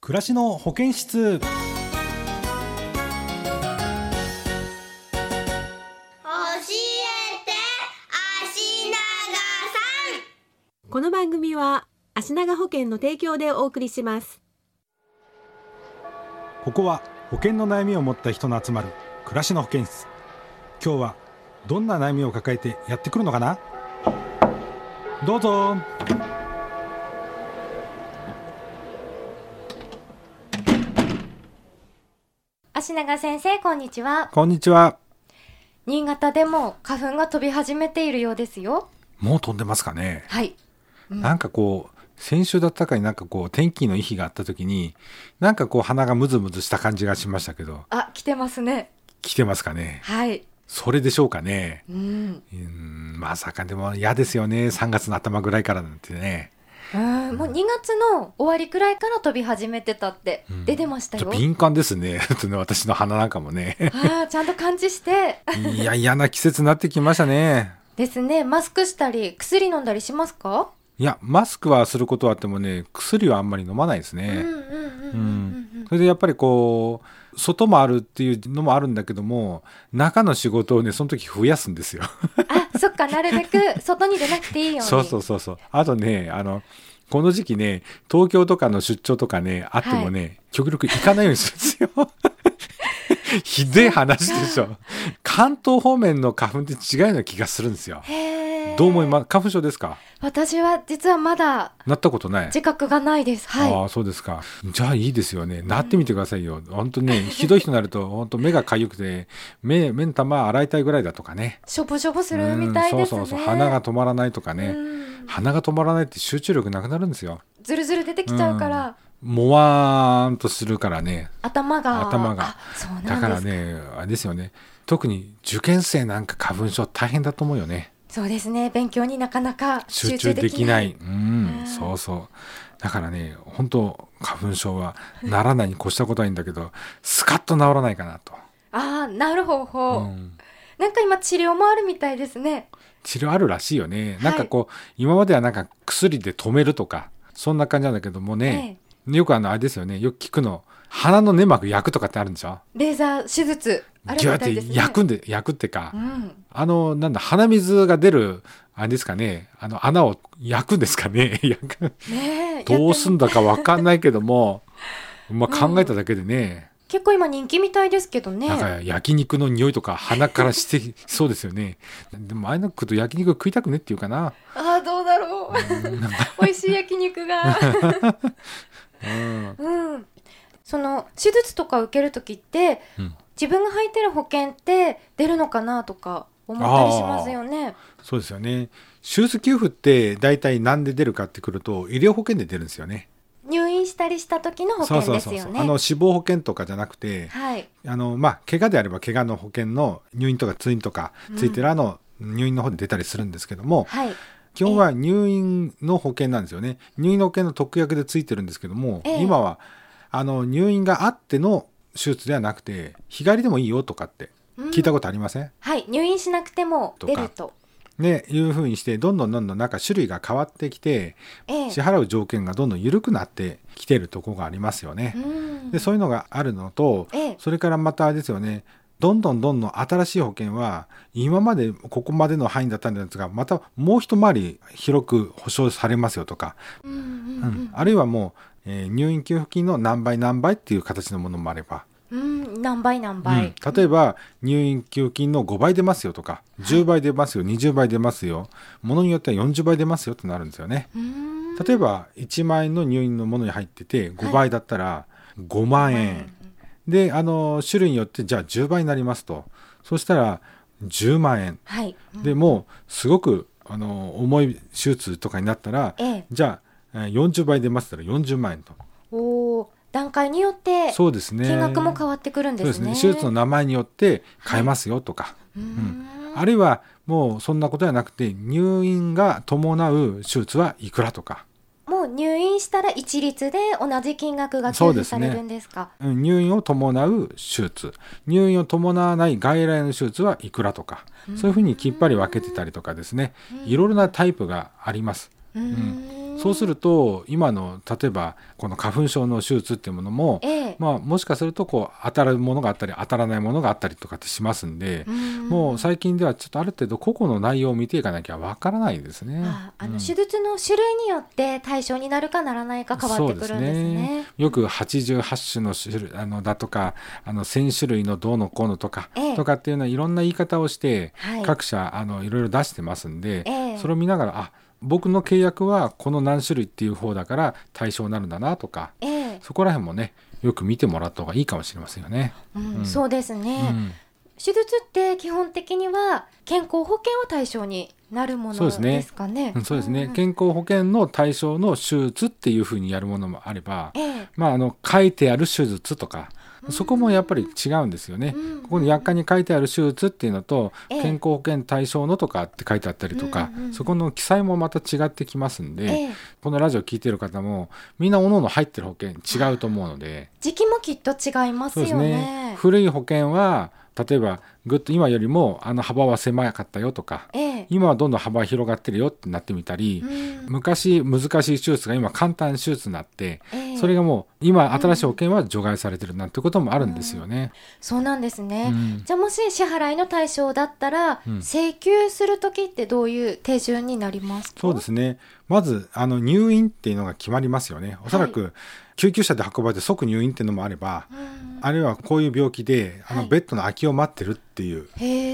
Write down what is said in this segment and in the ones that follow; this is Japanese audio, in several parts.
暮らしの保健室。 教えて足長さん。 この番組は足長保険の提供でお送りします。 ここは保険の悩みを持った人の集まる暮らしの保健室。今日はどんな悩みを抱えてやってくるのかな。どうぞ。 足長先生、こんにちは。 こんにちは。 新潟でも花粉が飛び始めているようですよ。 もう飛んでますかね。 はい、 なんかこう先週だったかになんかこう天気のいい日があった時になんかこう鼻がムズムズした感じがしましたけど。 来てますね。 来てますかね。 はい。 それでしょうかね。まさかでも嫌ですよね。3月の頭ぐらいからなんてね。 もう2月の終わりくらいから飛び始めてたって出てましたよ。 敏感ですね。私の鼻なんかもね。 ちゃんと感知して。 いや、嫌な季節になってきましたね。 ですね。マスクしたり薬飲んだりしますか？ いや、マスクはすることはあってもね、薬はあんまり飲まないですね。それでやっぱりこう外もあるっていうのもあるんだけども、中の仕事をねその時増やすんですよ。 そっか、なるべく外に出なくていいように。 そう。あとね、この時期ね、東京とかの出張とかねあってもね、極力行かないようにするんですよ。ひでえ話でしょ。関東方面の花粉って違うような気がするんですよ。どう思います？花粉症ですか？ 私は実はまだなったことない。 自覚がないです。はい。 そうですか。じゃあいいですよね。なってみてくださいよ。本当ね、ひどい人になると本当目がかゆくて目の玉洗いたいぐらいだとかね。 しょぼしょぼするみたいですね。 そう鼻が止まらないとかね。鼻が止まらないって集中力なくなるんですよ。 ずるずる出てきちゃうから。 もわーんとするからね。 頭がそうなんです。だからね、あれですよね。特に受験生なんか花粉症大変だと思うよね。 そうですね。勉強になかなか集中できない。そうだからね、本当花粉症はならないに越したことはいいんだけど、スカッと治らないかなと。 なるほど。なんか今治療もあるみたいですね。 治療あるらしいよね。なんかこう今まではなんか薬で止めるとかそんな感じなんだけどもね、よくあれですよね。よく聞くの、鼻の粘膜焼くとかってあるんでしょ。 レーザー手術あるみたいですね。 焼くってか、なんだ、鼻水が出るあれですかね、穴を焼くんですかね。どうすんだか分かんないけども、考えただけでね、 結構今人気みたいですけどね。 なんか焼肉の匂いとか鼻からしてそうですよね。でもああいうの食うと焼肉食いたくねっていうかな。 どうだろう。美味しい焼肉が。その手術とか受けるときって、自分が入ってる保険って出るのかなとか思ったりしますよね。 そうですよね。手術給付って大体なんで出るかってくると医療保険で出るんですよね。 入院したりした時の保険ですよね。 死亡保険とかじゃなくて、怪我であれば怪我の保険の入院とか通院とかついてる入院の方で出たりするんですけども、基本は入院の保険なんですよね。入院の保険の特約でついてるんですけども、今は入院があっての手術ではなくて日帰りでもいいよとかって聞いたことありません？ 入院しなくても出るとね、いうふうにしてどんどんなんか種類が変わってきて、支払う条件がどんどん緩くなってきているところがありますよね。でそういうのがあるのと、それからまたですよね、どんどん新しい保険は今までここまでの範囲だったんですが、またもう一回り広く保証されますよとか、あるいはもう、入院給付金の何倍何倍っていう形のものもあれば、 何倍、 例えば入院給付金の5倍出ますよとか、10倍出ますよ、20倍出ますよ、ものによっては40倍出ますよってなるんですよね。例えば1万円の入院のものに入ってて5倍だったら5万円、で種類によってじゃあ10倍になりますと、そしたら10万円、でもうすごく重い手術とかになったら、じゃあ40倍出ますったら40万円と。 段階によって金額も変わってくるんですね。 手術の名前によって変えますよとか、あるいはもうそんなことはなくて入院が伴う手術はいくらとか。 もう入院したら一律で同じ金額が給付されるんですか？ 入院を伴う手術、入院を伴わない外来の手術はいくらとか、そういうふうにきっぱり分けてたりとかですね、いろいろなタイプがあります。 そうすると今の例えばこの花粉症の手術っていうものも、もしかするとこう当たるものがあったり当たらないものがあったりとかってしますんで、もう最近ではちょっとある程度個々の内容を見ていかなきゃわからないですね。 手術の種類によって対象になるかならないか変わってくるんですね。 よく88種の種類だとか1000種類のどうのこうのとか、とかっていうのはいろんな言い方をして、各社いろいろ出してますんで、それを見ながら僕の契約はこの何種類っていう方だから対象になるんだなとか、そこら辺もねよく見てもらった方がいいかもしれませんよね。 そうですね、手術って基本的には健康保険を対象になるものですかね。 そうですね、健康保険の対象の手術っていうふうにやるものもあれば、書いてある手術とかそこもやっぱり違うんですよね。ここに薬価に書いてある手術っていうのと、健康保険対象のとかって書いてあったりとか、そこの記載もまた違ってきますんで、このラジオ聞いてる方もみんな各々入ってる保険違うと思うので、 時期もきっと違いますよね。 そうですね、古い保険は例えばぐっと今よりも幅は狭かったよとか、今はどんどん幅が広がってるよってなってみたり、昔難しい手術が今簡単手術になって、それがもう今新しい保険は除外されてるなんてこともあるんですよね。 そうなんですね、じゃあもし支払いの対象だったら、請求するときってどういう手順になりますか？ そうですね、まず入院っていうのが決まりますよね。おそらく、救急車で運ばれて即入院っていうのもあれば、あるいはこういう病気でベッドの空きを待ってるっていう、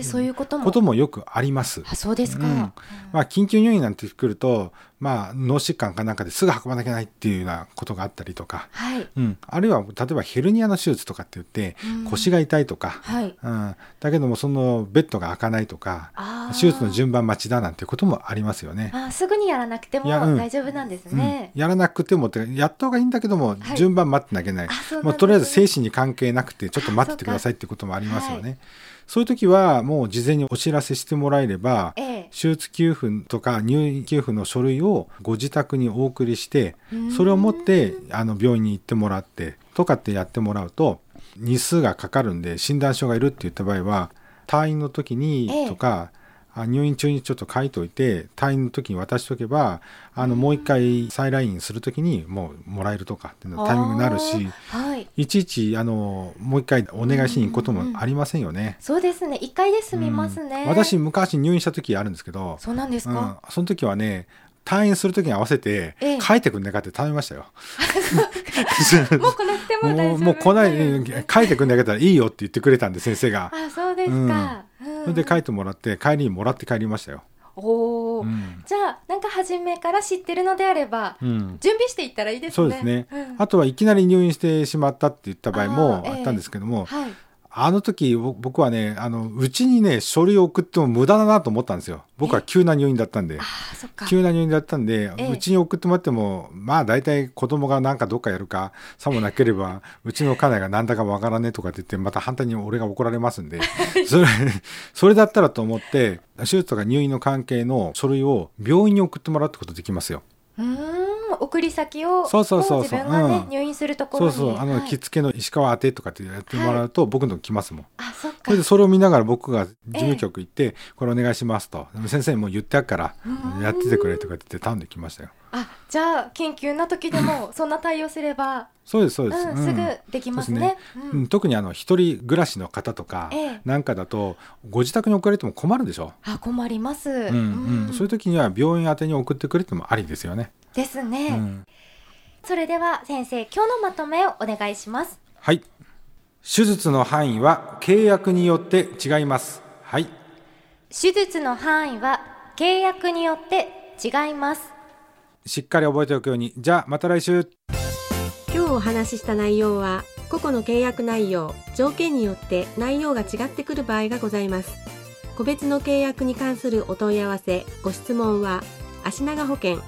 そういうこともよくあります。 そうですか、 緊急入院なんてくると、脳疾患かなんかですぐ運ばなきゃいけないっていうようなことがあったりとか、あるいは例えばヘルニアの手術とかって言って、腰が痛いとか、だけどもそのベッドが開かないとか、手術の順番待ちだなんていうこともありますよね。 すぐにやらなくても大丈夫なんですね。 やらなくてもってやった方がいいんだけども、順番待ってなきゃいけない、もうとりあえず精神に関係なくてちょっと待っててくださいっていうこともありますよね。そういう時はもう事前にお知らせしてもらえれば、手術給付とか入院給付の書類をご自宅にお送りして、それを持って病院に行ってもらってとかってやってもらうと、日数がかかるんで診断書がいるって言った場合は退院の時にとか、入院中にちょっと書いといて退院の時に渡しておけば、もう一回再来院する時にもうもらえるとかっていうのタイミングになるし、いちいちもう一回お願いしに行くこともありませんよね。 そうですね、一回で済みますね。 私昔入院した時あるんですけど。 そうなんですか。 その時はね、退院する時に合わせて書いてくんねかって頼みましたよ。 もう来なくても大丈夫。 もう来ない書いてくんねかったらいいよって言ってくれたんで、先生が。 そうですか。 それで書いてもらって帰りにもらって帰りましたよ。 じゃあなんか初めから知ってるのであれば、準備していったらいいですね。 そうですね、あとはいきなり入院してしまったって言った場合もあったんですけども、あの時僕はね、うちにね書類を送っても無駄だなと思ったんですよ。僕は急な入院だったんで、急な入院だったんで、うちに送ってもらっても大体子供がなんかどっかやるか、さもなければうちの家内がなんだかわからねえとかって言ってまた反対に俺が怒られますんでそれだったらと思って手術とか入院の関係の書類を病院に送ってもらうってことできますよ。 送り先を自分がね、入院するところに、 着付けの石川宛てとかってやってもらうと、僕のとこ来ますもん。それを見ながら僕が事務局行って、これお願いしますと、先生にもう言ってあるからやっててくれとかって言って頼んできましたよ。 じゃあ緊急な時でもそんな対応すればそうですそうです、 すぐできますね。 特に一人暮らしの方とかなんかだと、ご自宅に送られても困るでしょ。 困ります、 そういう時には病院宛てに送ってくれてもありですよね。 ですね、それでは先生、今日のまとめをお願いします。 はい。手術の範囲は契約によって違います。はい。 手術の範囲は契約によって違います。 しっかり覚えておくように。じゃあまた来週。 今日お話しした内容は個々の契約内容、条件によって内容が違ってくる場合がございます。個別の契約に関するお問い合わせ、ご質問は足長保険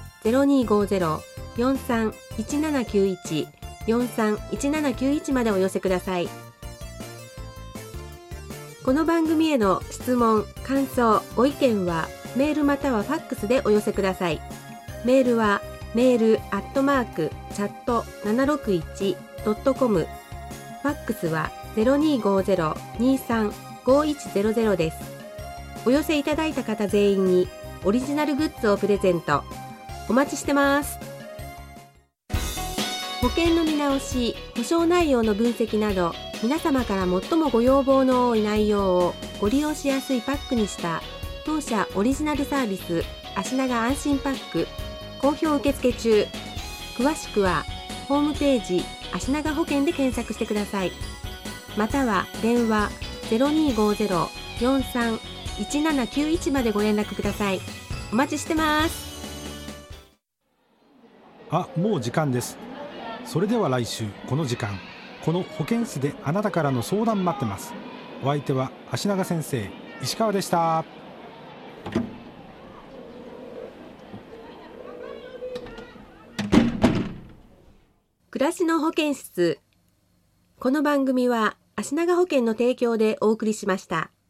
0250-431791 431791までお寄せください。この番組への質問、感想、ご意見はメールまたはファックスでお寄せください。メールはmail@chat761.com、 ファックスは 0250-235100 です。お寄せいただいた方全員にオリジナルグッズをプレゼント。 お待ちしてます。保険の見直し、保証内容の分析など、皆様から最もご要望の多い内容をご利用しやすいパックにした当社オリジナルサービス、足長安心パック、好評受付中。詳しくはホームページ足長保険で検索してください。または電話 0250-43-1791 までご連絡ください。お待ちしてます。 もう時間です。それでは来週この時間、この保健室であなたからの相談待ってます。お相手は足長先生、石川でした。 暮らしの保健室。この番組は足長保険の提供でお送りしました。